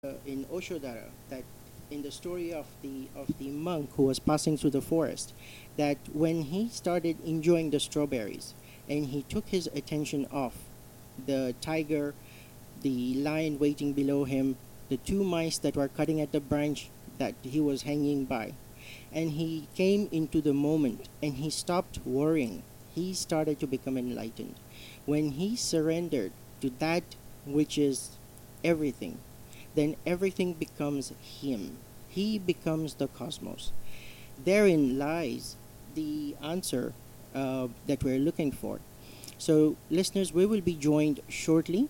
in Oshodara, that in the story of the monk who was passing through the forest, that when he started enjoying the strawberries and he took his attention off the tiger, the lion waiting below him, the two mice that were cutting at the branch that he was hanging by, and he came into the moment and he stopped worrying. He started to become enlightened. When he surrendered to that which is everything, then everything becomes him. He becomes the cosmos. Therein lies the answer that we're looking for. So, listeners, we will be joined shortly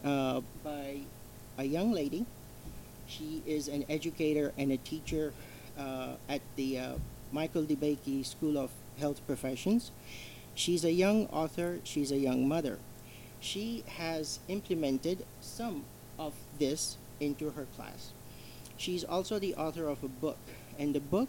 by a young lady. She is an educator and a teacher at the Michael DeBakey School of Health Professions. She's a young author, she's a young mother. She has implemented some of this into her class. She's also the author of a book, and the book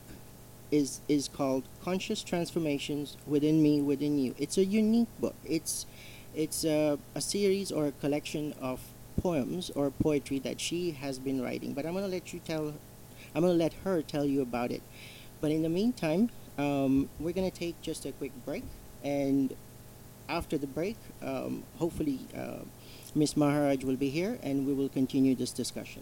is called Conscious Transformations Within Me, Within You. It's a unique book. It's a series or a collection of poems or poetry that she has been writing. But I'm gonna let her tell you about it. But in the meantime, we're gonna take just a quick break, and after the break, hopefully Miss Maharaj will be here, and we will continue this discussion.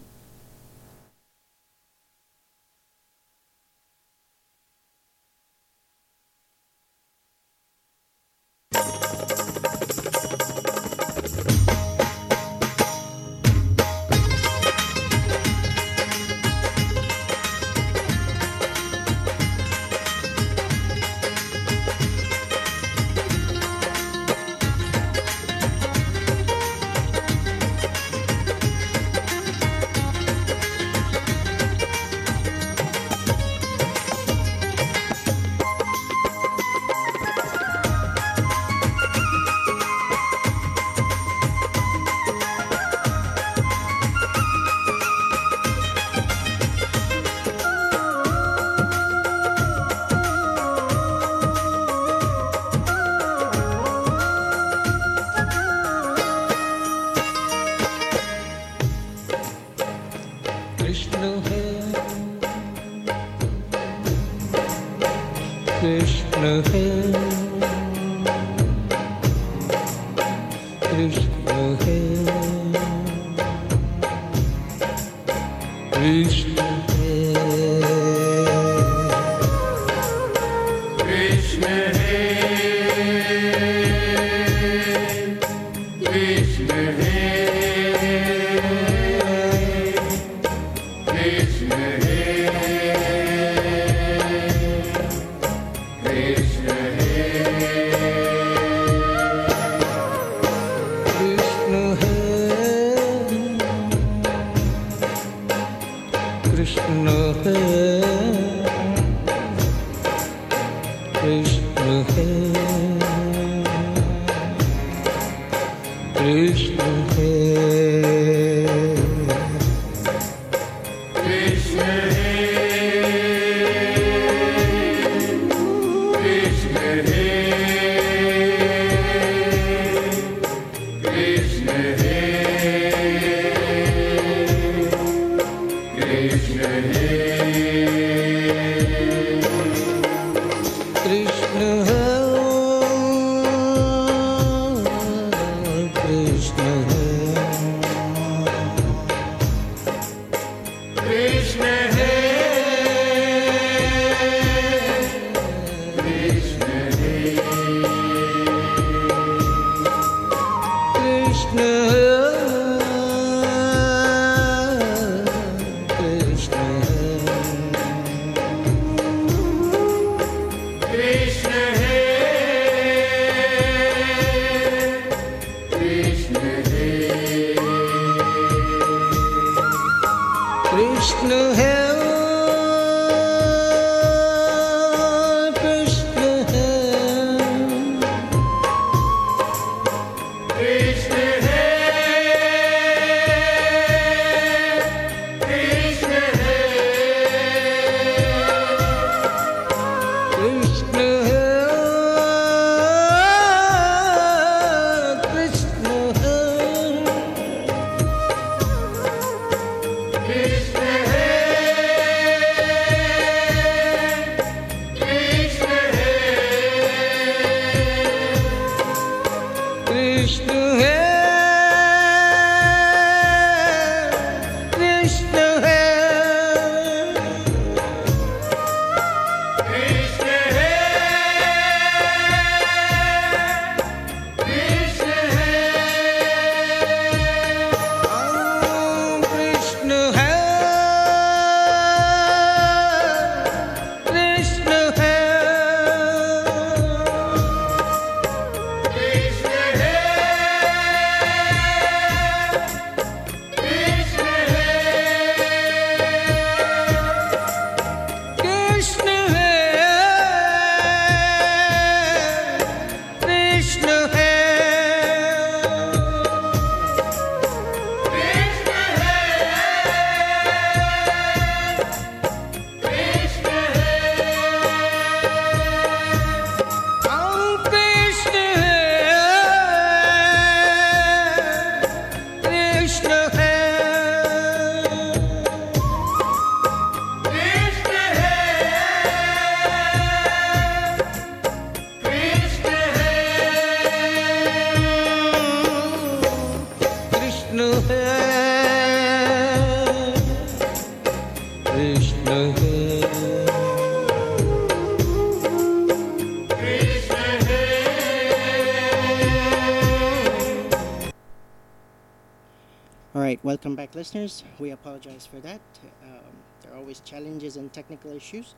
Krishna All right, welcome back, listeners. We apologize for that. There are always challenges and technical issues.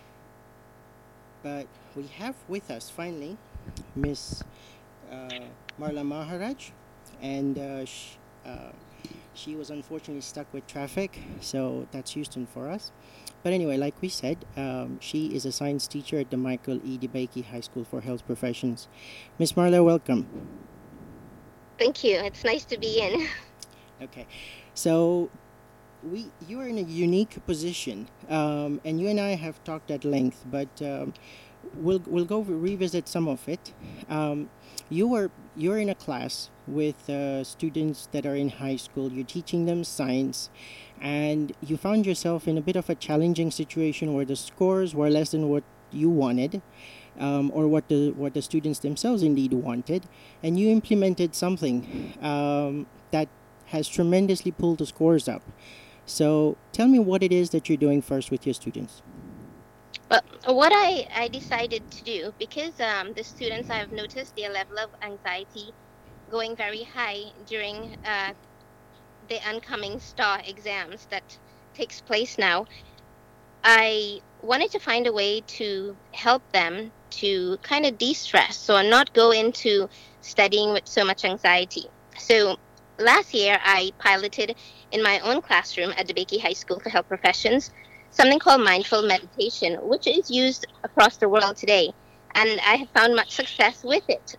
But we have with us finally Miss Marla Maharaj, and she was unfortunately stuck with traffic, so that's Houston for us. But anyway, like we said, she is a science teacher at the Michael E. DeBakey High School for Health Professions. Miss Marla, welcome. Thank you. It's nice to be in. Okay, so you are in a unique position, and you and I have talked at length, but we'll go revisit some of it. You're in a class with students that are in high school. You're teaching them science, and you found yourself in a bit of a challenging situation where the scores were less than what you wanted, or what the students themselves indeed wanted, and you implemented something that has tremendously pulled the scores up. So tell me what it is that you're doing first with your students. Well, what I decided to do, because the students, I've noticed their level of anxiety going very high during the oncoming STAR exams that takes place now, I wanted to find a way to help them to kind of de-stress or not go into studying with so much anxiety. So last year, I piloted in my own classroom at DeBakey High School for Health Professions something called mindful meditation, which is used across the world today. And I have found much success with it.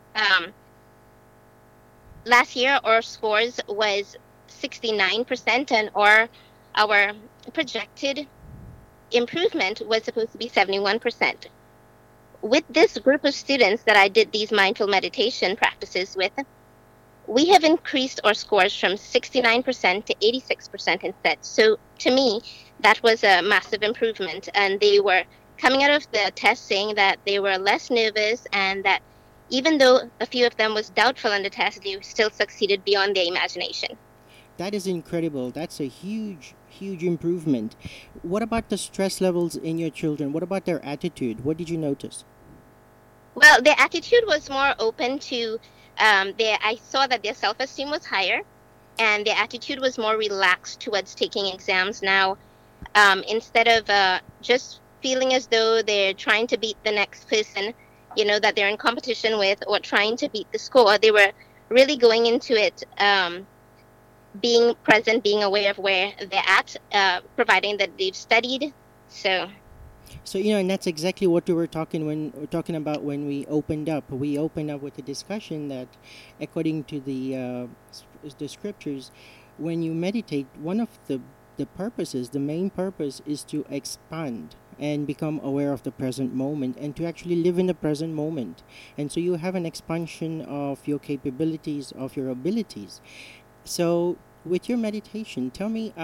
Last year, our scores was 69%, and our projected improvement was supposed to be 71%. With this group of students that I did these mindful meditation practices with, we have increased our scores from 69% to 86% instead. So to me, that was a massive improvement. And they were coming out of the test saying that they were less nervous, and that even though a few of them was doubtful on the test, they still succeeded beyond their imagination. That is incredible. That's a huge improvement. What about the stress levels in your children? What about their attitude? What did you notice? Well, their attitude was more open to I saw that their self-esteem was higher, and their attitude was more relaxed towards taking exams now. Instead of just feeling as though they're trying to beat the next person, that they're in competition with, or trying to beat the score, they were really going into it, being present, being aware of where they're at, providing that they've studied. So and that's exactly what we were talking about when we opened up. We opened up with a discussion that, according to the scriptures, when you meditate, one of the purposes, the main purpose, is to expand and become aware of the present moment, and to actually live in the present moment. And so you have an expansion of your capabilities, of your abilities. So with your meditation, tell me,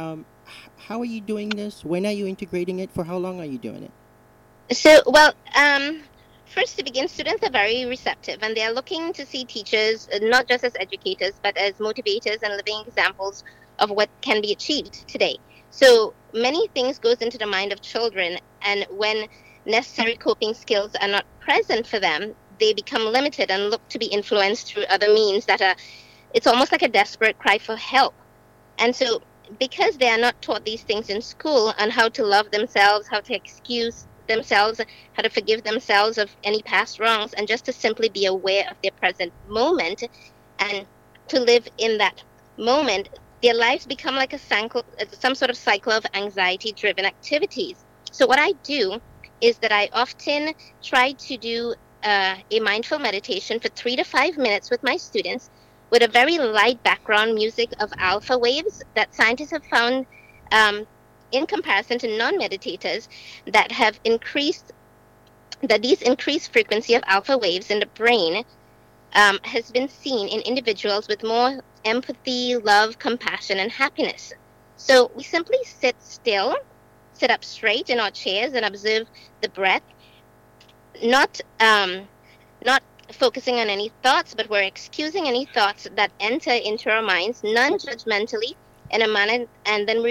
how are you doing this? When are you integrating it? For how long are you doing it? So, well, first to begin, students are very receptive and they are looking to see teachers not just as educators, but as motivators and living examples of what can be achieved today. So many things goes into the mind of children, and when necessary coping skills are not present for them, they become limited and look to be influenced through other means that are, it's almost like a desperate cry for help. And so, because they are not taught these things in school on how to love themselves, how to excuse themselves, how to forgive themselves of any past wrongs, and just to simply be aware of their present moment and to live in that moment, their lives become like a cycle, some sort of cycle of anxiety driven activities. So, what I do is that I often try to do a mindful meditation for 3 to 5 minutes with my students with a very light background music of alpha waves that scientists have found, um, in comparison to non-meditators, that have increased that these increased frequency of alpha waves in the brain has been seen in individuals with more empathy, love, compassion, and happiness. So we simply sit still, sit up straight in our chairs, and observe the breath, not not focusing on any thoughts, but we're excusing any thoughts that enter into our minds non-judgmentally in a manner, and then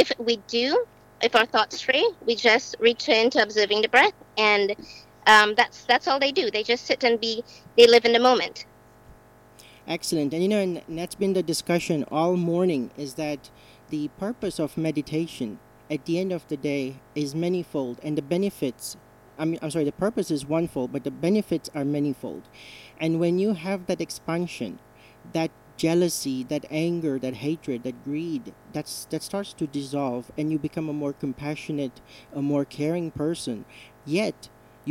if our thoughts stray, we just return to observing the breath, and that's all they do. They just sit and they live in the moment. Excellent. And you know, and that's been the discussion all morning, is that the purpose of meditation at the end of the day is manifold, and the benefits, I'm sorry, the purpose is onefold, but the benefits are manifold. And when you have that expansion, that jealousy, that anger, that hatred, that greed, that starts to dissolve, and you become a more compassionate, a more caring person. Yet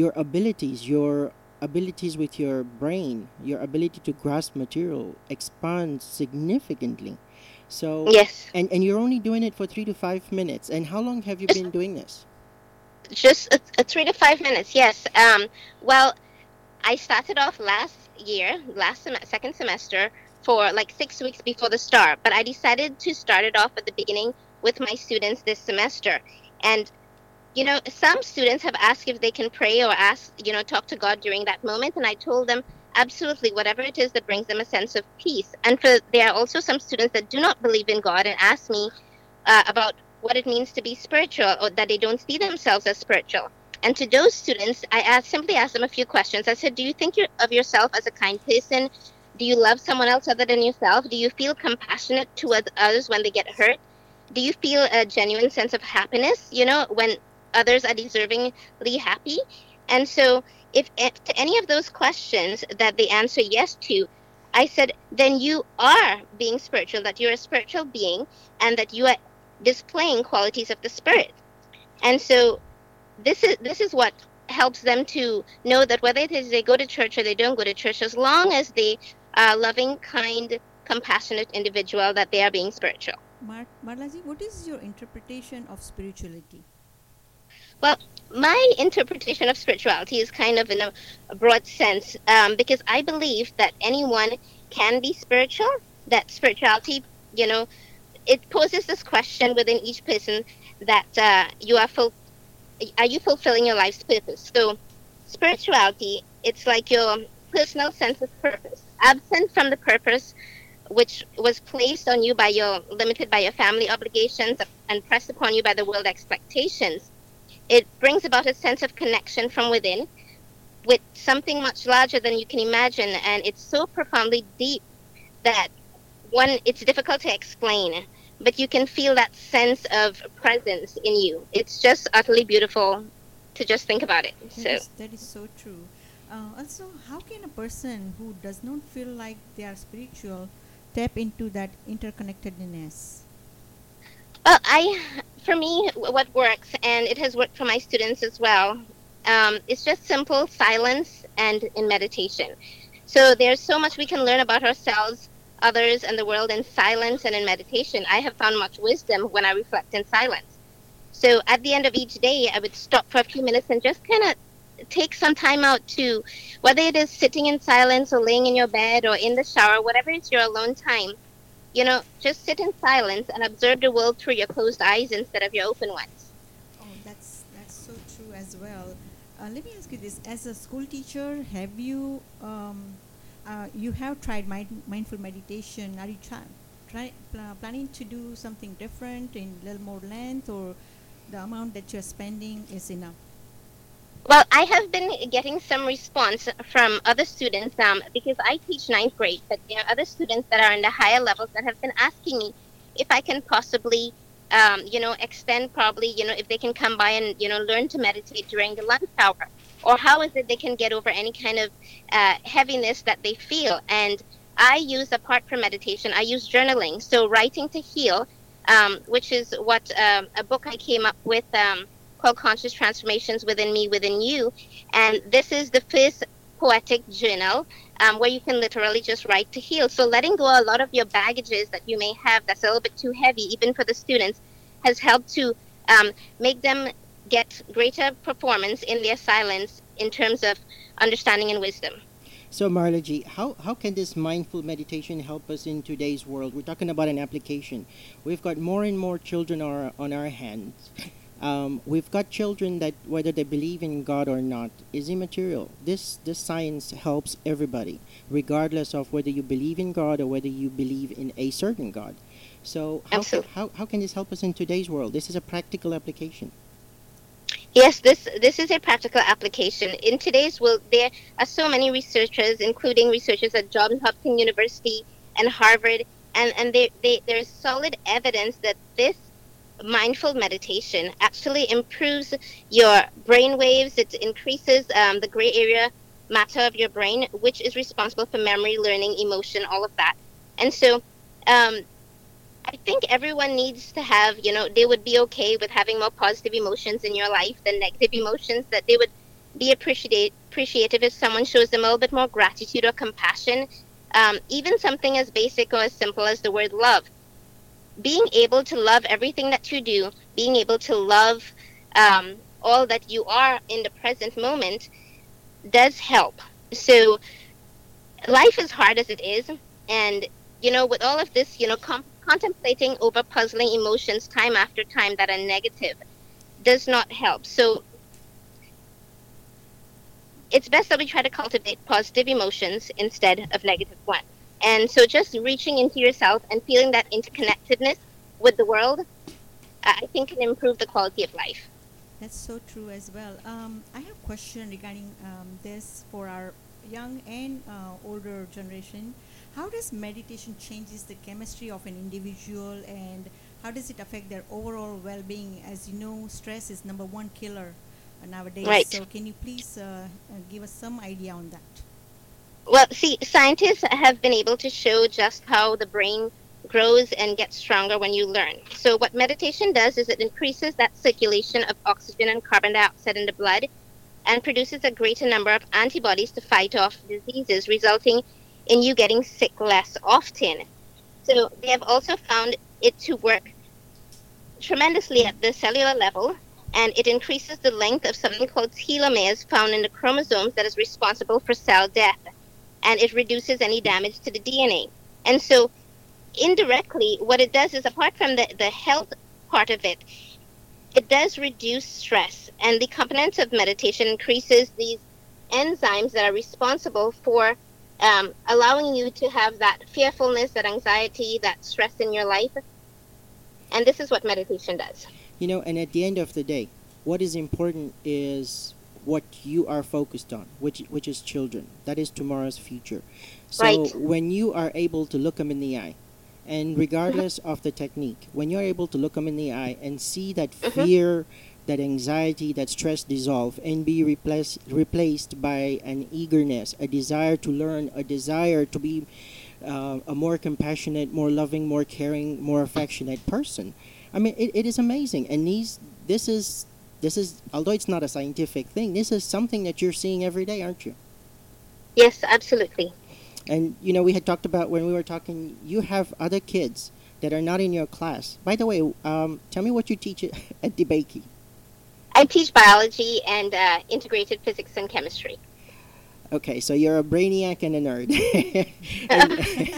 your abilities with your brain, your ability to grasp material expands significantly. So, Yes, and you're only doing it for 3 to 5 minutes. And how long have you just been doing this? just a 3 to 5 minutes. Yes. Well, I started off last year, second semester, for like 6 weeks before the start, but I decided to start it off at the beginning with my students this semester. And some students have asked if they can pray or talk to God during that moment, and I told them absolutely whatever it is that brings them a sense of peace. And there are also some students that do not believe in God and ask me about what it means to be spiritual, or that they don't see themselves as spiritual. And to those students, simply asked them a few questions. I said, do you think of yourself as a kind person? Do you love someone else other than yourself? Do you feel compassionate towards others when they get hurt? Do you feel a genuine sense of happiness, when others are deservingly happy? And so, if to any of those questions that they answer yes to, I said, then you are being spiritual, that you're a spiritual being, and that you are displaying qualities of the spirit. And so this is what helps them to know that whether it is they go to church or they don't go to church, as long as they are loving, kind, compassionate individual, that they are being spiritual. Marlaji, what is your interpretation of spirituality? Well, my interpretation of spirituality is kind of in a broad sense, because I believe that anyone can be spiritual. That spirituality, you know, it poses this question within each person that are you fulfilling your life's purpose? So, spirituality, it's like your personal sense of purpose, absent from the purpose which was placed on you by limited by your family obligations and pressed upon you by the world expectations. It brings about a sense of connection from within with something much larger than you can imagine, and it's so profoundly deep that it's difficult to explain, but you can feel that sense of presence in you. It's just utterly beautiful to just think about it. That is so true. Also, how can a person who does not feel like they are spiritual tap into that interconnectedness? Well, for me, what works, and it has worked for my students as well, it's just simple silence and in meditation. So there's so much we can learn about ourselves, others, and the world in silence and in meditation. I have found much wisdom when I reflect in silence. So at the end of each day, I would stop for a few minutes and just kind of take some time out to, whether it is sitting in silence or laying in your bed or in the shower, whatever is your alone time, just sit in silence and observe the world through your closed eyes instead of your open ones. Oh, that's so true as well. Let me ask you this: as a school teacher, have you you have tried mindful meditation? Are you planning to do something different in little more length, or the amount that you're spending is enough? Well, I have been getting some response from other students because I teach ninth grade, but there are other students that are in the higher levels that have been asking me if I can possibly, extend probably, if they can come by and, learn to meditate during the lunch hour, or how is it they can get over any kind of heaviness that they feel. And I use, apart from meditation, I use journaling. So writing to heal, which is what a book I came up with. Called Conscious Transformations Within Me, Within You. And this is the first poetic journal where you can literally just write to heal. So letting go a lot of your baggages that you may have that's a little bit too heavy, even for the students, has helped to make them get greater performance in their silence in terms of understanding and wisdom. So, Marla G, how can this mindful meditation help us in today's world? We're talking about an application. We've got more and more children on our hands. We've got children that, whether they believe in God or not, is immaterial. This science helps everybody, regardless of whether you believe in God or whether you believe in a certain God. So Absolutely. how can this help us in today's world? This is a practical application. Yes, this is a practical application. In today's world, there are so many researchers, including researchers at Johns Hopkins University and Harvard, and there's solid evidence that this mindful meditation actually improves your brain waves. It increases the gray area matter of your brain, which is responsible for memory, learning, emotion, all of that. And so, um, I think everyone needs to have, they would be okay with having more positive emotions in your life than negative emotions, that they would be appreciative if someone shows them a little bit more gratitude or compassion. Even something as basic or as simple as the word love. Being able to love everything that you do, being able to love all that you are in the present moment does help. So life is hard as it is, and with all of this, contemplating over puzzling emotions time after time that are negative does not help. So it's best that we try to cultivate positive emotions instead of negative ones. And so just reaching into yourself and feeling that interconnectedness with the world, I think can improve the quality of life. That's so true as well. I have a question regarding this for our young and older generation. How does meditation changes the chemistry of an individual, and how does it affect their overall well-being? As you know, stress is number one killer nowadays. Right. So can you please give us some idea on that? Well, see, scientists have been able to show just how the brain grows and gets stronger when you learn. So, what meditation does is it increases that circulation of oxygen and carbon dioxide in the blood and produces a greater number of antibodies to fight off diseases, resulting in you getting sick less often. So, they have also found it to work tremendously at the cellular level, and it increases the length of something called telomeres found in the chromosomes that is responsible for cell death, and it reduces any damage to the DNA. And so, indirectly, what it does is, apart from the health part of it, it does reduce stress. And the components of meditation increases these enzymes that are responsible for allowing you to have that fearfulness, that anxiety, that stress in your life. And this is what meditation does. And at the end of the day, what is important is what you are focused on, which is children. That is tomorrow's future. So Right. when you are able to look them in the eye, and regardless of the technique, when you're able to look them in the eye and see that Mm-hmm. fear, that anxiety, that stress dissolve and be replaced by an eagerness, a desire to learn, a desire to be a more compassionate, more loving, more caring, more affectionate person. I mean, it is amazing. And this is although it's not a scientific thing, this is something that you're seeing every day, aren't you? Yes, absolutely. And we had talked about when we were talking. You have other kids that are not in your class. By the way, tell me what you teach at DeBakey. I teach biology and integrated physics and chemistry. Okay, so you're a brainiac and a nerd, and,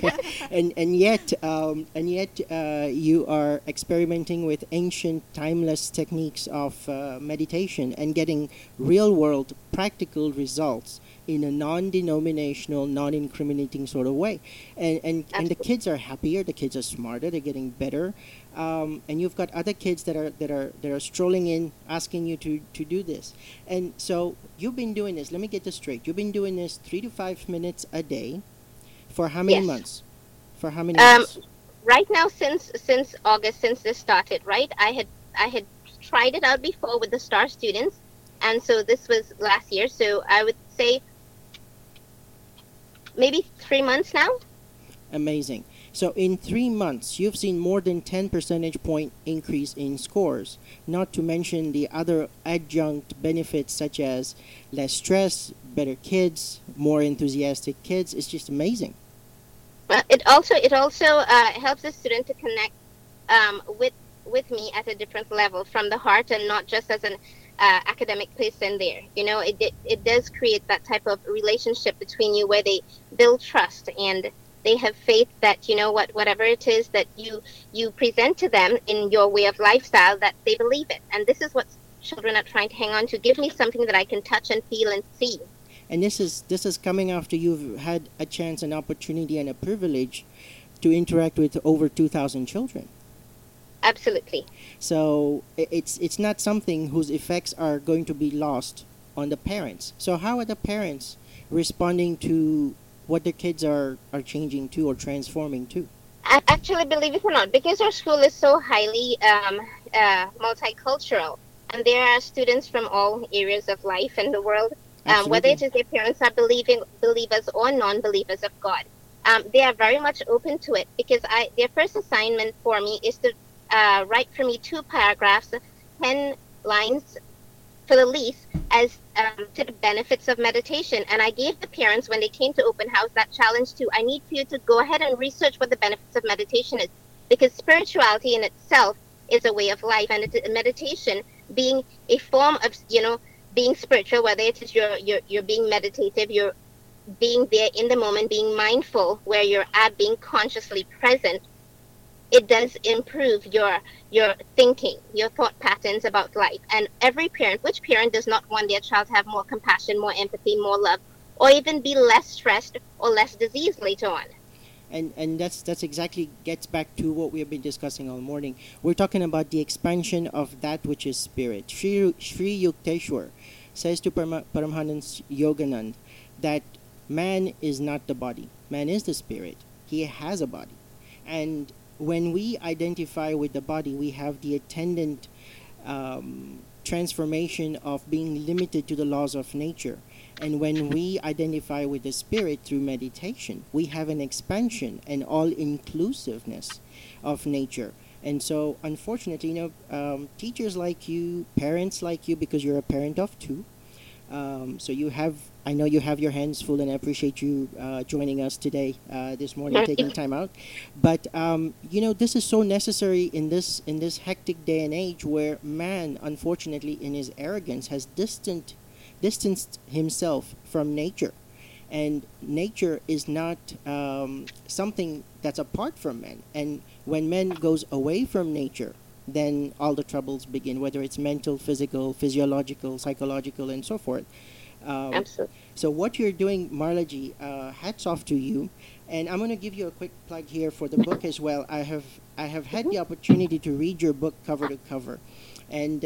and yet you are experimenting with ancient, timeless techniques of meditation and getting real-world, practical results in a non-denominational, non-incriminating sort of way, and the Absolutely. kids are happier, the kids are smarter, they're getting better, and you've got other kids that are strolling in asking you to do this. And so you've been doing this. Let me get this straight. You've been doing this 3 to 5 minutes a day for how many Yes. months? For how many Um, months? right now, since August, since this started, right? I had tried it out before with the star students, and so this was last year. So I would say maybe 3 months now. Amazing. So in 3 months, you've seen more than 10 percentage point increase in scores. Not to mention the other adjunct benefits such as less stress, better kids, more enthusiastic kids. It's just amazing. It also helps the student to connect with me at a different level from the heart and not just as an academic person there. It does create that type of relationship between you where they build trust and they have faith that whatever it is that you present to them in your way of lifestyle, that they believe it. And this is what children are trying to hang on to. Give me something that I can touch and feel and see. And this is coming after you've had a chance, an opportunity, and a privilege to interact with over 2,000 children. Absolutely. So it's not something whose effects are going to be lost on the parents. So how are the parents responding to what their kids are changing to or transforming to? Actually, believe it or not, because our school is so highly multicultural, and there are students from all areas of life in the world, whether Absolutely. it is their parents are believers or non-believers of God, they are very much open to it because their first assignment for me is to write for me 2 paragraphs, 10 lines for the least, as to the benefits of meditation. And I gave the parents, when they came to open house, that challenge too. I need for you to go ahead and research what the benefits of meditation is, because spirituality in itself is a way of life, and meditation being a form of being spiritual, whether it is you're being meditative, you're being there in the moment, being mindful where you're at, being consciously present. It does improve your thinking, your thought patterns about life. And every parent, which parent does not want their child to have more compassion, more empathy, more love, or even be less stressed or less diseased later on? And that's exactly gets back to what we have been discussing all morning. We're talking about the expansion of that which is spirit. Sri Yukteswar says to Paramhansa Yoganand that man is not the body, man is the spirit. He has a body, and when we identify with the body, we have the attendant transformation of being limited to the laws of nature. And when we identify with the spirit through meditation, we have an expansion and all inclusiveness of nature. And so, unfortunately, teachers like you, parents like you, because you're a parent of two, so I know you have your hands full, and I appreciate you joining us today, this morning, taking time out. But this is so necessary in this hectic day and age where man, unfortunately, in his arrogance, has distanced himself from nature, and nature is not something that's apart from man. And when man goes away from nature, then all the troubles begin, whether it's mental, physical, physiological, psychological, and so forth. Um, Absolutely. so what you're doing, Marlaji, hats off to you. And I'm going to give you a quick plug here for the book as well. I have had the opportunity to read your book cover to cover, and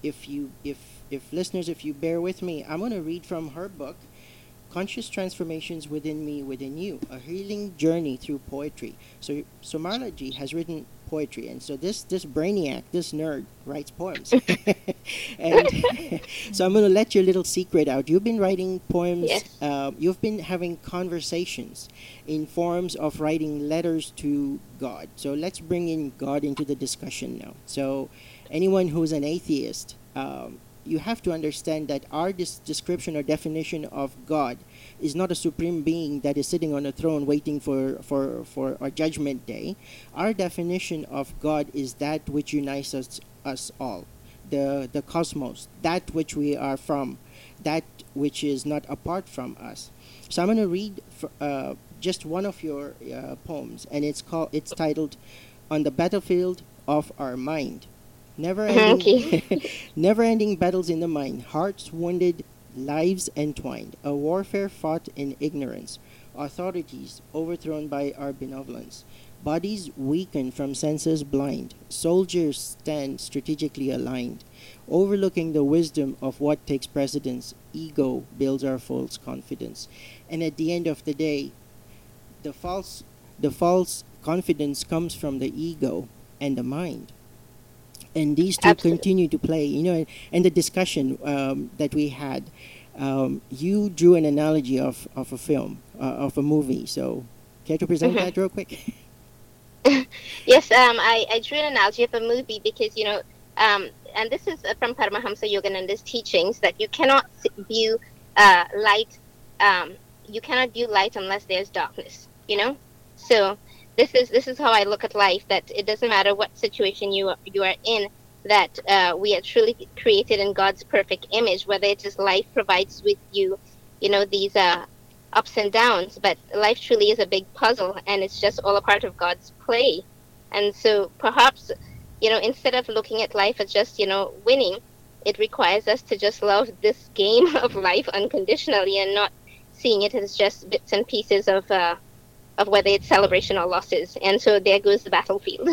if listeners, if you bear with me, I'm going to read from her book, Conscious Transformations Within Me, Within You, A Healing Journey Through Poetry. So Marlaji has written poetry, and so this brainiac, this nerd, writes poems. And so I'm going to let your little secret out. You've been writing poems. Yes. You've been having conversations in forms of writing letters to God. So let's bring in God into the discussion now. So anyone who's an atheist, you have to understand that our description or definition of God is not a supreme being that is sitting on a throne waiting for our judgment day. Our definition of God is that which unites us all, the cosmos, that which we are from, that which is not apart from us. So I'm going to read just one of your poems, and it's titled "On the Battlefield of Our Mind." Okay. Never-ending battles in the mind, hearts wounded, lives entwined, a warfare fought in ignorance, authorities overthrown by our benevolence, bodies weakened from senses blind, soldiers stand strategically aligned, overlooking the wisdom of what takes precedence, ego builds our false confidence. And at the end of the day, the false confidence comes from the ego and the mind, and these two Absolutely. continue to play. And the discussion that we had, you drew an analogy of a film, of a movie. So care to present Mhm. that real quick? Yes, I drew an analogy of a movie because, and this is from Paramahamsa Yogananda's teachings, that you cannot view light, um, you cannot view light unless there's darkness. So this is how I look at life, that it doesn't matter what situation you are in, that we are truly created in God's perfect image, whether it is life provides with you, these ups and downs, but life truly is a big puzzle, and it's just all a part of God's play. And so perhaps, instead of looking at life as just, winning, it requires us to just love this game of life unconditionally, and not seeing it as just bits and pieces of whether it's celebration or losses. And so there goes the battlefield.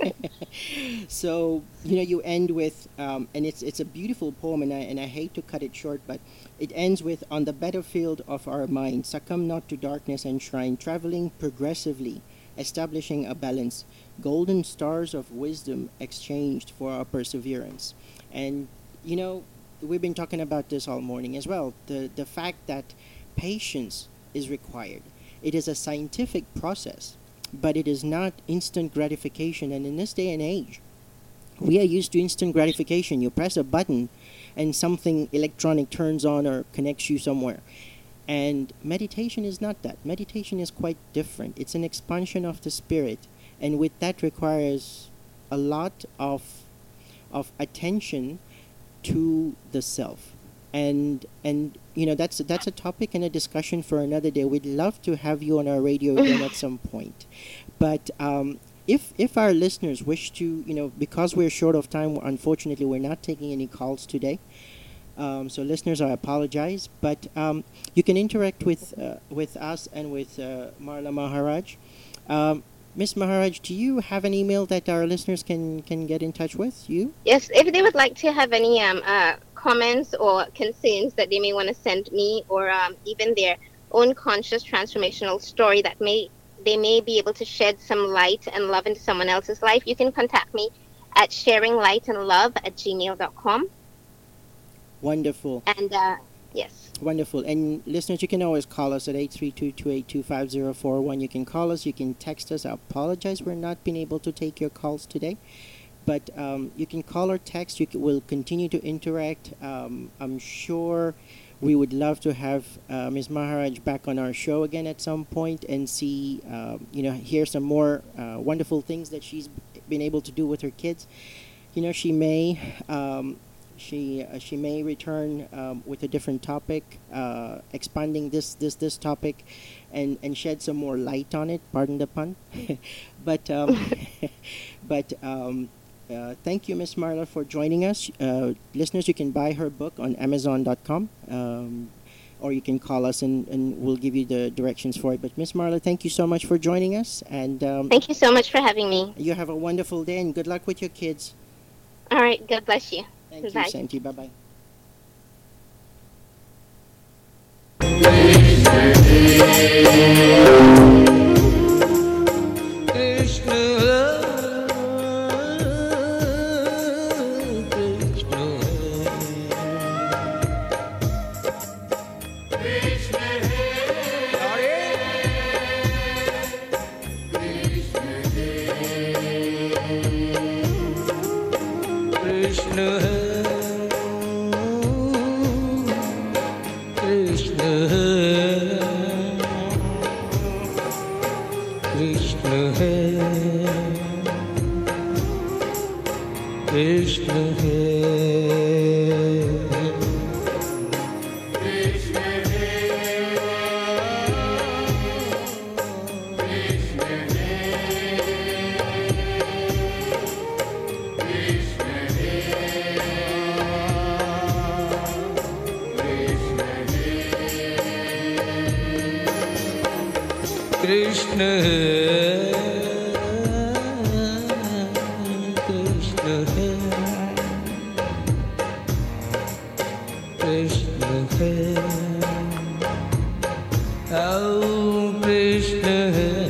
So you end with, and it's a beautiful poem, and I hate to cut it short, but it ends with, "On the battlefield of our mind, succumb not to darkness enshrined, traveling progressively, establishing a balance, golden stars of wisdom exchanged for our perseverance." And we've been talking about this all morning as well. The fact that patience is required. It is a scientific process, but it is not instant gratification. And in this day and age, we are used to instant gratification. You press a button and something electronic turns on or connects you somewhere. And meditation is not that. Meditation is quite different. It's an expansion of the spirit, and with that requires a lot of attention to the self. And that's a topic and a discussion for another day. We'd love to have you on our radio again at some point. But if our listeners wish to, because we're short of time, unfortunately we're not taking any calls today. So listeners, I apologize, but you can interact with us and with Marla Maharaj. Miss Maharaj, do you have an email that our listeners can get in touch with you? Yes, if they would like to have any comments or concerns that they may want to send me, or even their own conscious transformational story that they may be able to shed some light and love into someone else's life, you can contact me at sharinglightandlove@gmail.com. Wonderful. And yes. Wonderful. And listeners, you can always call us at 832-282-5041. You can call us, you can text us. I apologize we're not being able to take your calls today, but you can call or text. We'll continue to interact. I'm sure we would love to have Ms. Maharaj back on our show again at some point and see, hear some more wonderful things that she's been able to do with her kids. She may she may return with a different topic, expanding this topic, and shed some more light on it. Pardon the pun, but thank you, Miss Marla, for joining us. Listeners, you can buy her book on Amazon.com, or you can call us and we'll give you the directions for it. But Miss Marla, thank you so much for joining us, and Thank you so much for having me. you have a wonderful day and good luck with your kids. All right. God bless you. Thank Bye. you, Santi. Bye bye. Krishna hai, Krishna Krishna Krishna ओ कृष्ण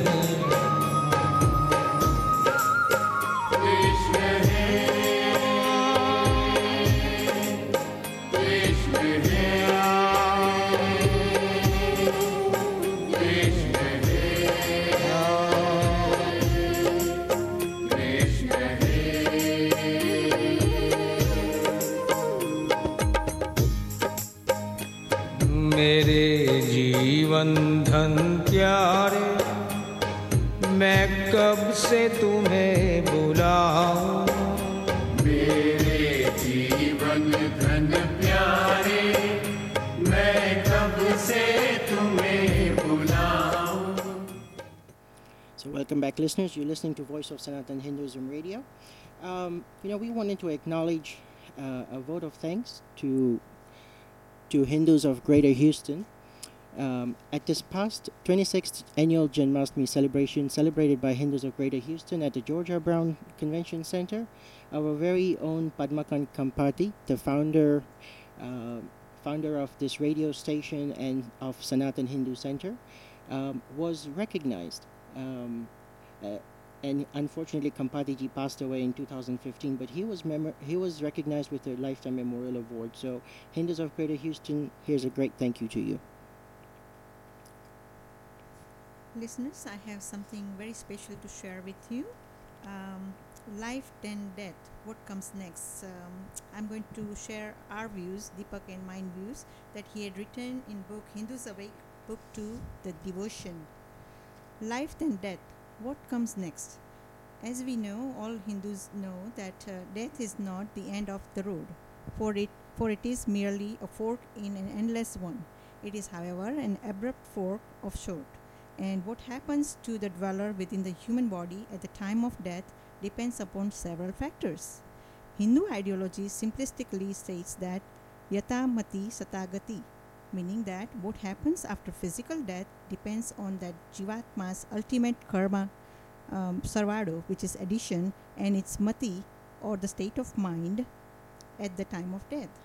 मेरे जीवन धन प्यारे, मैं कब से तुम्हें बुलाऊं। मेरे जीवन धन प्यारे, मैं कब से तुम्हें बुलाऊं। So welcome back, listeners. You're listening to Voice of Sanatan Hinduism Radio. We wanted to acknowledge a vote of thanks to Hindus of Greater Houston. At this past 26th annual Janmashtami celebration celebrated by Hindus of Greater Houston at the Georgia Brown Convention Center, our very own Padmakant Kampati, the founder of this radio station and of Sanatan Hindu Center, was recognized. And unfortunately, Kampati ji passed away in 2015, but he was recognized with a Lifetime Memorial Award. So, Hindus of Greater Houston, here's a great thank you to you. Listeners, I have something very special to share with you. Life, then death. What comes next? I'm going to share our views, Deepak and mine views, that he had written in book Hindus Awake, Book 2, The Devotion. Life, then death. What comes next? As we know, all Hindus know that death is not the end of the road, for it is merely a fork in an endless one. It is, however, an abrupt fork of short. And what happens to the dweller within the human body at the time of death depends upon several factors. Hindu ideology simplistically states that yata mati satagati, meaning that what happens after physical death depends on that jivatma's ultimate karma, sarvado, which is addition, and its mati, or the state of mind, at the time of death.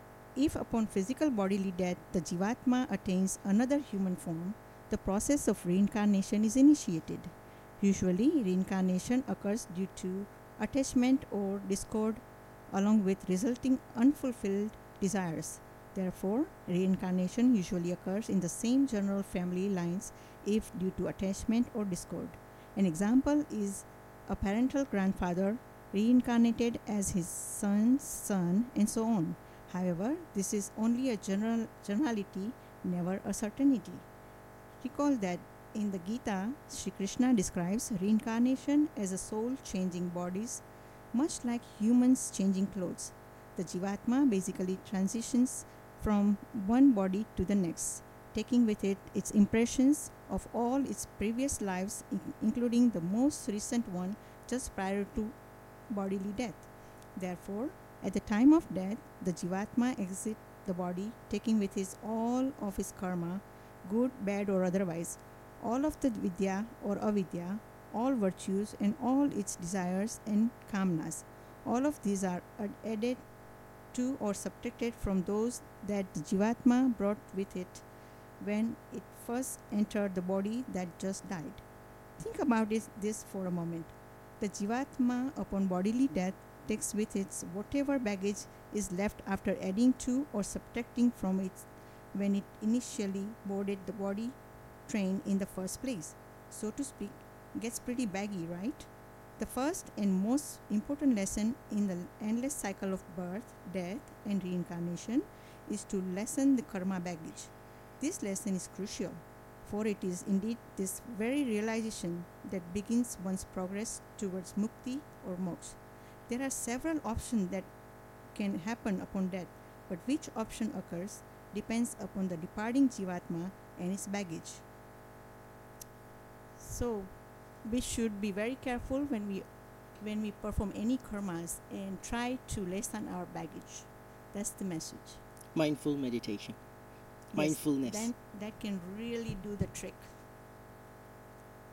If upon physical bodily death the jivatma attains another human form, the process of reincarnation is initiated. Usually, reincarnation occurs due to attachment or discord, along with resulting unfulfilled desires. Therefore, reincarnation usually occurs in the same general family lines if due to attachment or discord. An example is a parental grandfather reincarnated as his son's son, and so on. However, this is only a generality, never a certainty. Recall that in the Gita, Sri Krishna describes reincarnation as a soul changing bodies, much like humans changing clothes. The Jivatma basically transitions from one body to the next, taking with it its impressions of all its previous lives, including the most recent one just prior to bodily death. Therefore, at the time of death, the Jivatma exits the body, taking with it all of his karma, good, bad, or otherwise, all of the vidya or avidya, all virtues, and all its desires and kamnas. All of these are added to or subtracted from those that the Jivatma brought with it when it first entered the body that just died. Think about this for a moment. The Jivatma, upon bodily death, takes with it whatever baggage is left after adding to or subtracting from it when it initially boarded the body train in the first place. So to speak, gets pretty baggy, right? The first and most important lesson in the endless cycle of birth, death, and reincarnation is to lessen the karma baggage. This lesson is crucial, for it is indeed this very realization that begins one's progress towards mukti or moksha. There are several options that can happen upon death, but which option occurs depends upon the departing jivatma and its baggage. So, we should be very careful when we perform any karmas and try to lessen our baggage. That's the message. Mindful meditation. Yes, Mindfulness. then that can really do the trick.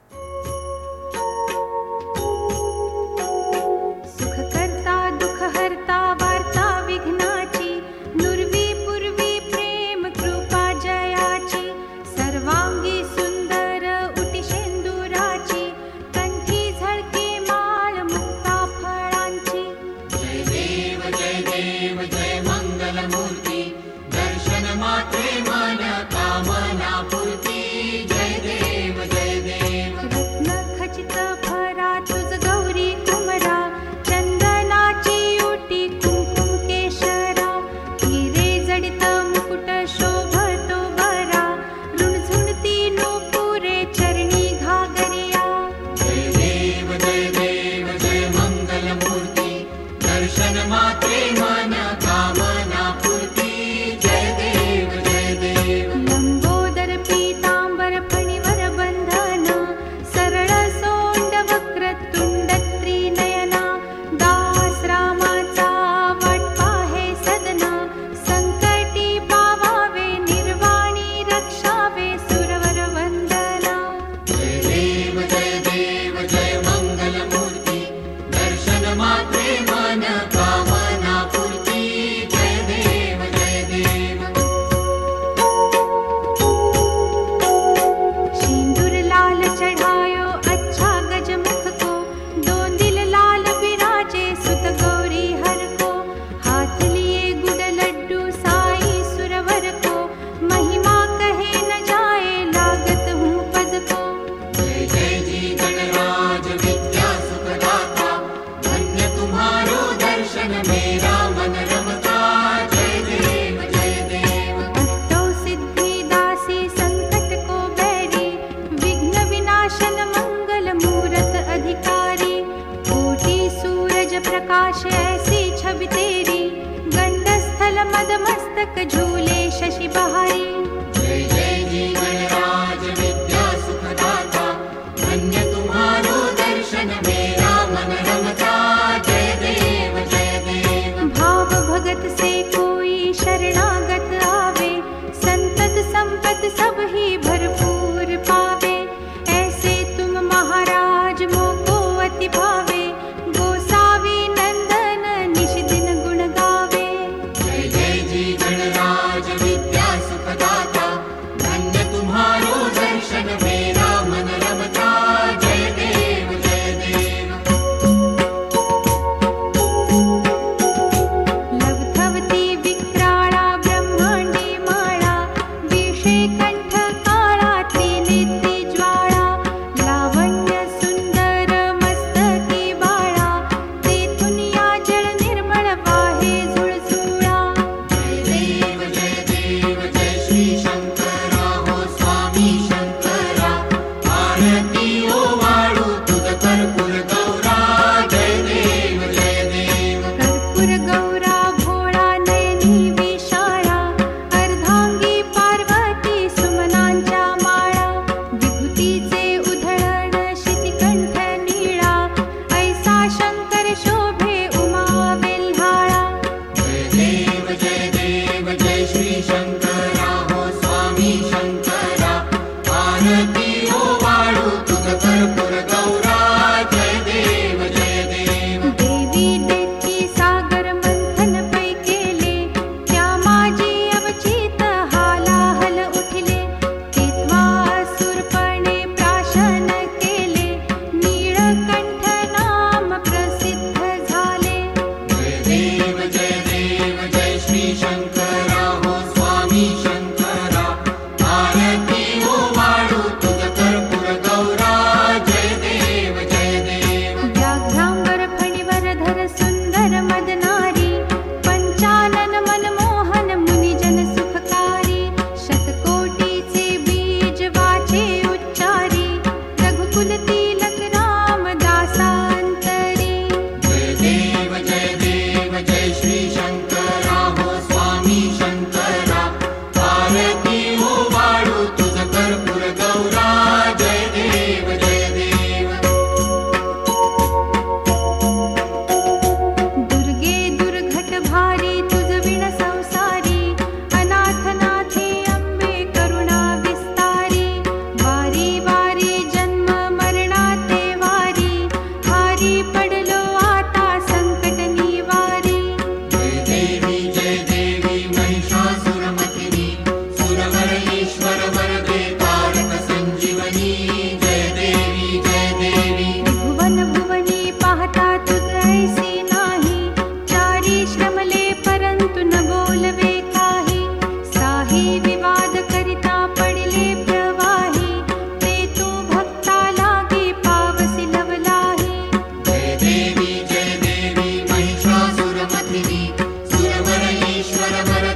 सुखकर्ता दुःखहर्ता वार्ता विघ्नाची नुर्वी पूर्वी प्रेम कृपा जयाची सर्वांगी सुंदर उटिशेंदुराची कंठी झळके माळ मुक्ता फळांची जय देव जय मंगलमूर्ती दर्शन मात्रे मन कामना पूर्ती जय देव रत्न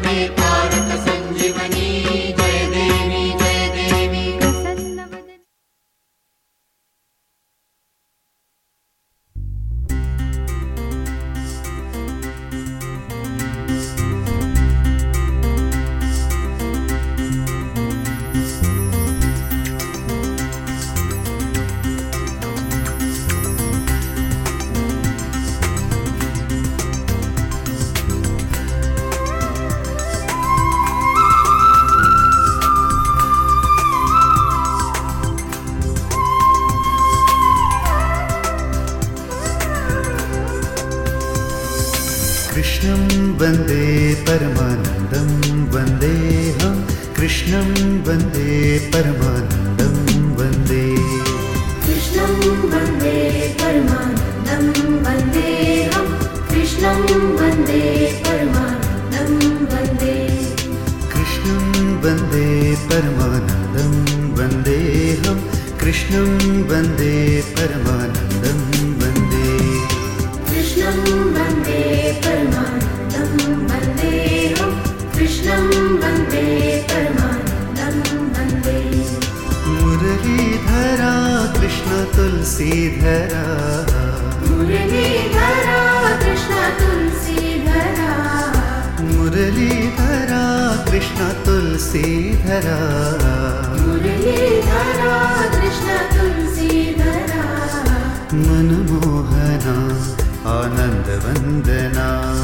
वन्दे तारक सञ्जीवनी जय देवी जय देवी प्रसन्नवदने कृष्णं वन्दे परमानन्दं वन्देऽहं कृष्णं वन्दे परमानन्दं वन्दे कृष्णं वन्दे परमानन्दं वन्देऽहं कृष्णं वन्दे परमानन्दं वन्दे कृष्णं वन्दे परमानन्दं वन्देऽहं कृष्णं वन्दे परमानन्दं वन्दे कृष्णं वन्दे परमानन्दं वन्देऽहं कृष्णं वन्दे परमानन्दं वन्दे मुरलीधरा कृष्ण तुलसीधरा मुरलीधरा कृष्ण तुलसीधरा मुरलीधरा कृष्ण तुलसीधरा मुरलीधरा कृष्ण तुलसीधरा मनमोहना आनन्दवन्दना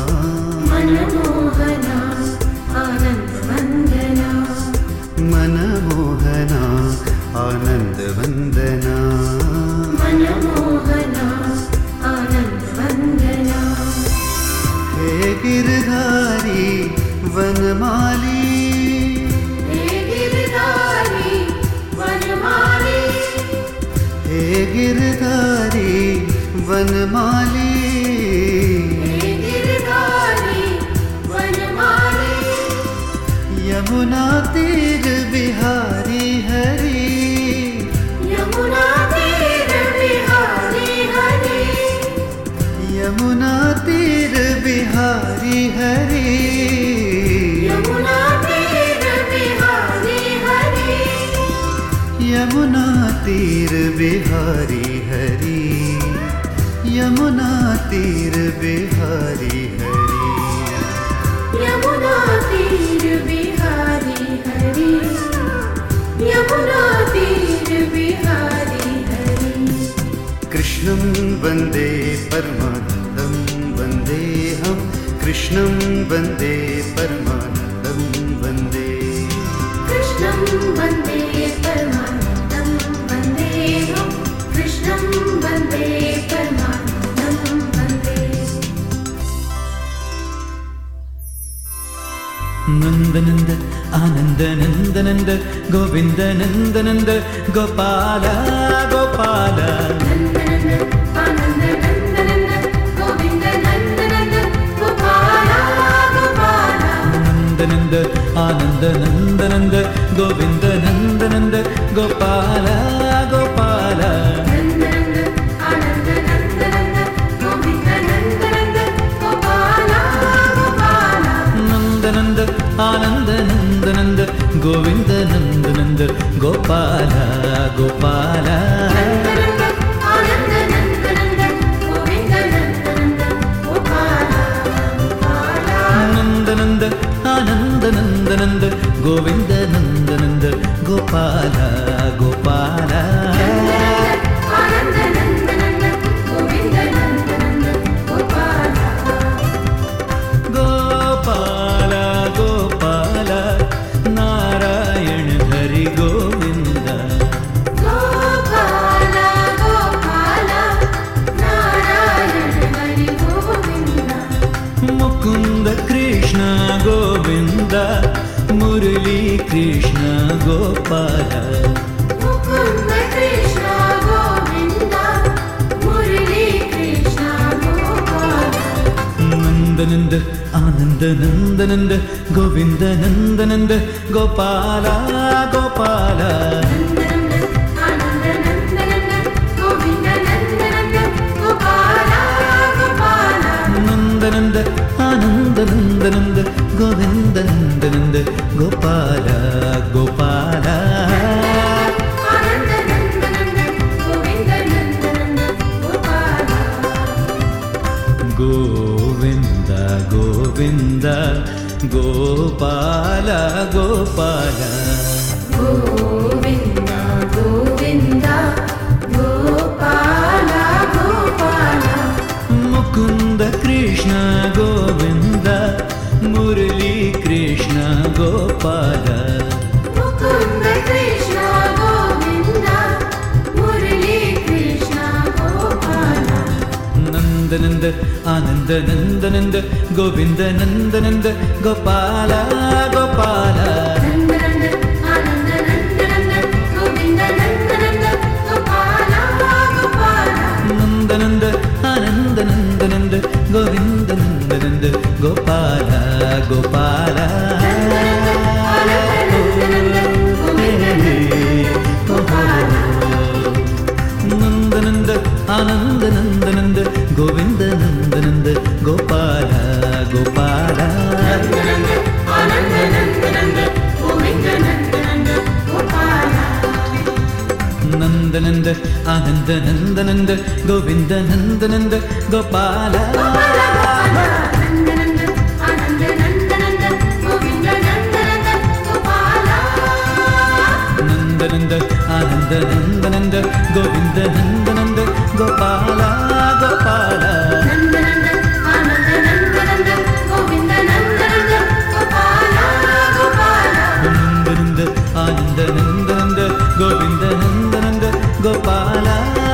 मनमोहना आनन्दवन्दना मनमोहना आनन्दवन्दना मनमोहना आनन्दवन्दना हे गिरधारी वनमाली हे गिरिधारी वनमाली हे गिरधारी वनमाली हे गिरिधारी वनमाली यमुना तीर बिहारी हरि यमुना तीर बिहारी हरि यमुना तीर बिहारी हरि यमुना तीर बिहारी हरि यमुना तीर बिहारी हरि यमुना तीर बिहारी हरि यमुना तीर बिहारी हरि यमुना तीर बिहारी हरि कृष्णं वन्दे परमानन्दं वन्देऽहं कृष्णं वन्दे परमानन्दं वन्दे कृष्णं वन्दे परमानन्दं वन्देऽहं कृष्णं वन्दे परमानन्दं वन्दे नन्दनन्द आनन्दनन्दनन्द गोविन्द नन्दनन्द गोपाल गोपाल नन्दनन्द आनन्द नन्दनन्द गोविन्द नन्दनन्द गोपाल गोपाल नन्दनन्द आनन्दनन्दनन्द गोविन्द नन्दनन्द गोपाल गोपाल नन्दनन्द आनन्द नन्दनन्द गोविन्द नन्दनन्द गोपाल गोपाल नन्दनन्द आनन्दनन्दनन्द गोविन्द नन्दनन्द गोपाल गोपाल नन्दनन्द आनन्द नन्दनन्द गोविन्द नन्दनन्द गोपाल गोपाल नन्दनन्द आनन्दनन्दनन्द गोविन्द नन्दनन्द गोपाल गोपाल आनन्द नन्दनन्द गोविन्द नन्दनन्द गोपाल गोपाल गोपाल नारायण हरि गोविन्द गोपाल गोपाल नारायण हरि गोविन्द मुकुन्द कृष्ण गोविन्द मुरली कृष्ण गोपाल मुकुन्द कृष्ण गोविन्द मुरली कृष्ण गोपाल नन्दनन्द आनन्दनन्दनन्द गोविन्द नन्दनन्द गोपाल गोपाल नन्दनन्द आनन्द नन्दनन्द गोविन्द नन्दनन्द गोपाल गोपाल नन्दनन्द आनन्दनन्दनन्द गोविन्द ಗೋಪಾಲ ಗೋಪಾಲ ಗೋವಿಂದ ಗೋವಿಂದ ಗೋಪಾಲ ಗೋಪಾಲ ಮುಕುಂದ ಕೃಷ್ಣ ಗೋವಿಂದ ಮುರಳಿ ಕೃಷ್ಣ ಗೋಪಾಲ ಮುಕುಂದ ಕೃಷ್ಣ ಗೋವಿಂದ ಮುರಳಿ ಕೃಷ್ಣ ಗೋಪಾಲ ನಂದನಂದ ಆನಂದ ನಂದನಂದ ಗೋವಿಂದ ನಂದನಂದ ಗೋಪಾಲ ಗೋಪಾಲ ನಂದನಂದ ಆನಂದ ನಂದನಂದ ಗೋವಿಂದ ನಂದನಂದ ಗೋಪಾಲ ಗೋಪಾಲ ನಂದನಂದ ಆನಂದ ನಂದನಂದ ಗೋವಿಂದ ನಂದನಂದ ಗೋಪಾಲ ಗೋಪಾಲ ನಂದನಂದ ಆನಂದ ನಂದನಂದ ಗೋವಿಂದ ನಂದನಂದ ಗೋಪಾಲ ಗೋಪಾಲ ಆನಂದ ನಂದನಂದ ಗೋವಿಂದ ನಂದನಂದ ಗೋಪಾಲ ನಂದನಂದ ಆನಂದ ನಂದನಂದ ಗೋವಿಂದ ನಂದನಂದ ಗೋಪಾಲ ನಂದನಂದ ಆನಂದ ನಂದನಂದ ಗೋವಿಂದ ನಂದನಂದ ಗೋಪಾಲ ನಂದನಂದ ಆನಂದ ನಂದನಂದ ಗೋವಿಂದ ನಂದನಂದ ಗೋಪಾಲ ಗೋಪಾಲ ನಂದನಂದ ಆನಂದ ನಂದನಂದ ಗೋವಿಂದ ನಂದನಂದ ಗೋಪಾಲ ಗೋಪಾಲ ನಂದನಂದ ಆನಂದ ನಂದನಂದ Govinda ನಂದನಂದ Gopala.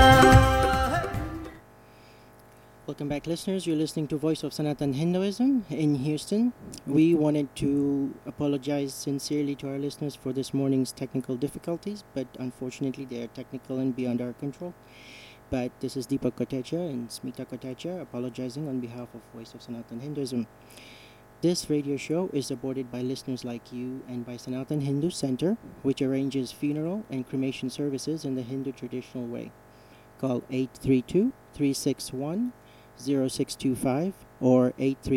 Welcome back, listeners. You're listening to Voice of Sanatan Hinduism in Houston. We wanted to apologize sincerely to our listeners for this morning's technical difficulties, but unfortunately they are technical and beyond our control. But this is Deepak Kotecha and Smita Kotecha apologizing on behalf of Voice of Sanatan Hinduism. This radio show is supported by listeners like you and by Sanatan Hindu Center, which arranges funeral and cremation services in the Hindu traditional way. Call 832-361-0625 or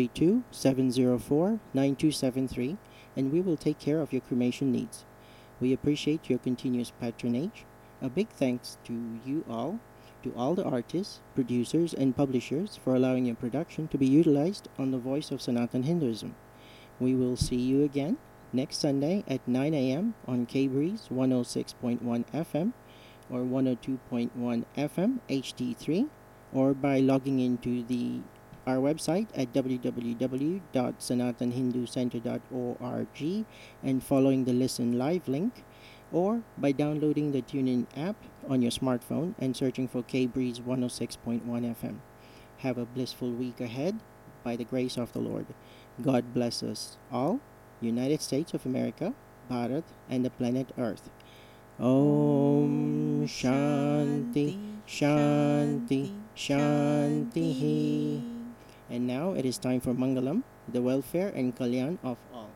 832-704-9273 and we will take care of your cremation needs. We appreciate your continuous patronage. A big thanks to you all, to all the artists, producers and publishers for allowing your production to be utilized on the Voice of Sanatan Hinduism. We will see you again next Sunday at 9 a.m. on K-Breeze 106.1 FM or 102.1 FM HD3 or by logging into our website at www.sanatanhinducenter.org and following the Listen Live link, or by downloading the TuneIn app on your smartphone and searching for K-Breeze 106.1 FM. Have a blissful week ahead by the grace of the Lord. God bless us all, United States of America, Bharat, and the planet Earth. Om Shanti Shanti Shanti. And now it is time for Mangalam, the welfare and Kalyan of all.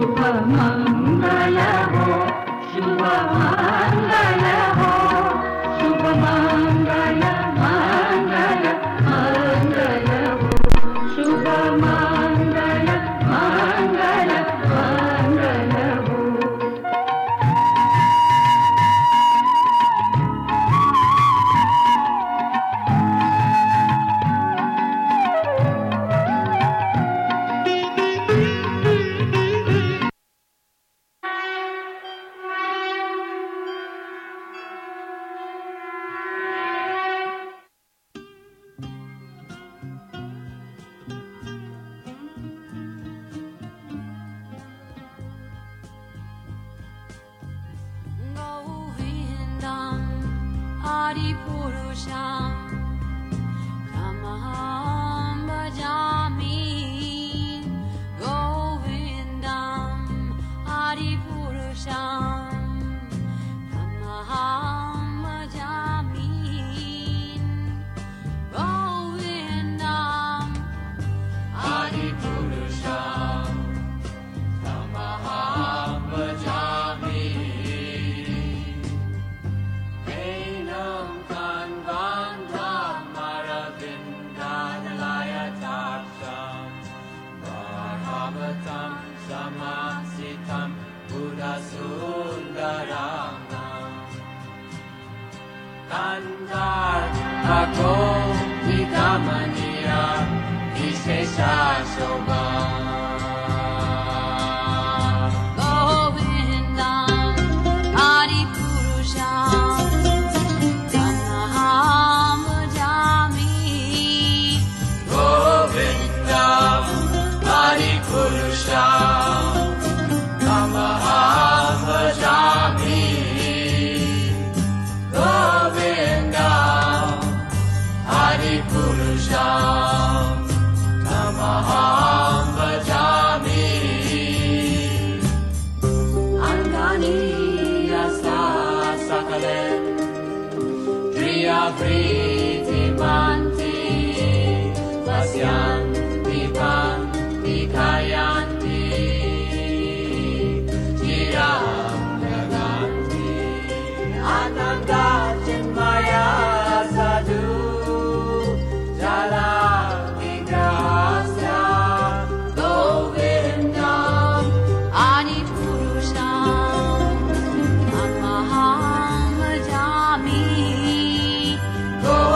शुभ मंगल हो शुभ मंगल हो शुभ मंगल मंगल मंगल हो शुभ मंगल मंगल मंगल हो Govindam Adipurusham Tamaham Bhajami Govindam Adipurusham Tamaham Bhajami Govindam Adipurusham Tamaham Bhajami Enam Kanvandam Maravindalaya Tapsam Bhagavatam Samasitam Buddha Sundaramam Kandar Bhako Vikamaniya Vishesha Shobham Govindam Adipurusham Tamaham Bhajami Govindam Adipurusham Tamaham Bhajami Govindam Adipurusham Tamaham Bhajami Angani Yasa Sakalen Driya Priti Manti Vasyanti Panti Kayanti Chiram Jaganti Ananda Chinmaya Sadhu Jala Vigrahasya Govindam Adipurusham Tamaham Bhajami Govindam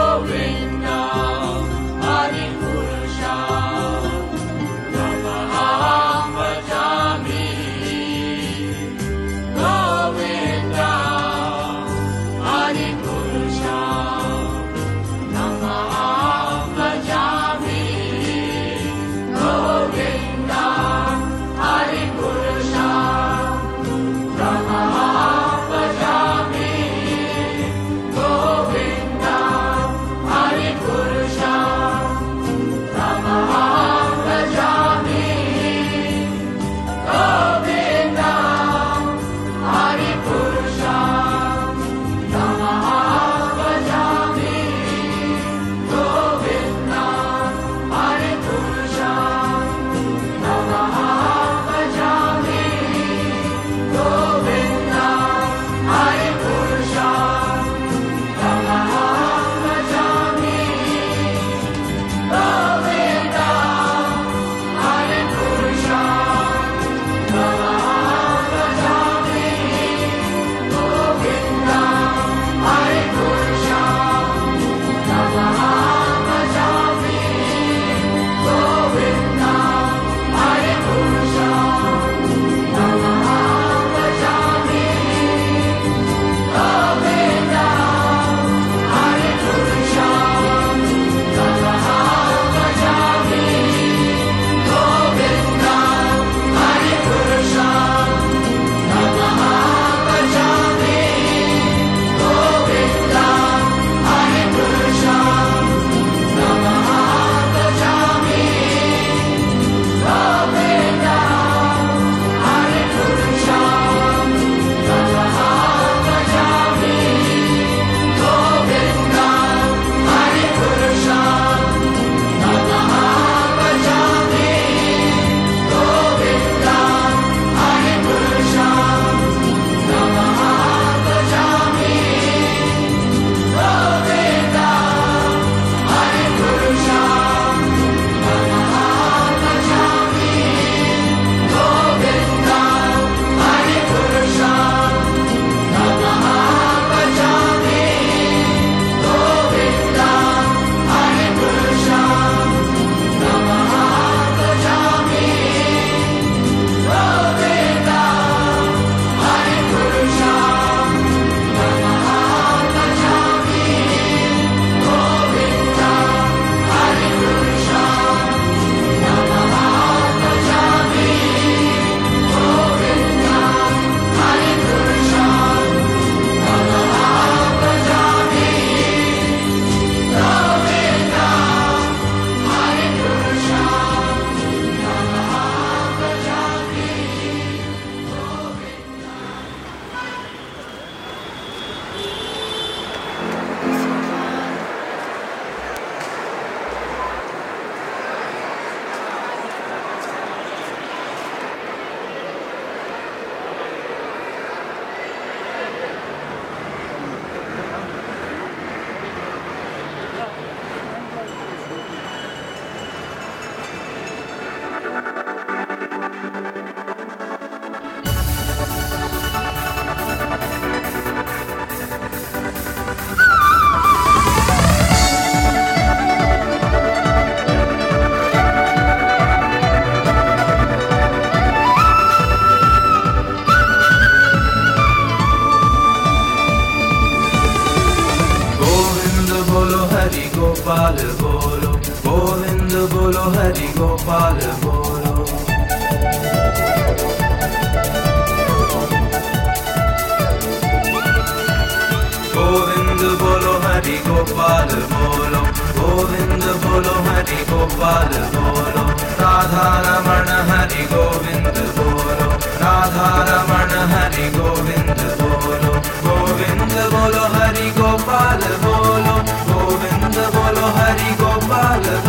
Gopal बोलो, गोविंद बोलो हरि गोपाल बोलो, राधा रमण हरि गोविंद बोलो, राधा रमण हरि गोविंद बोलो, गोविंद बोलो हरि गोपाल बोलो, गोविंद बोलो हरि गोपाल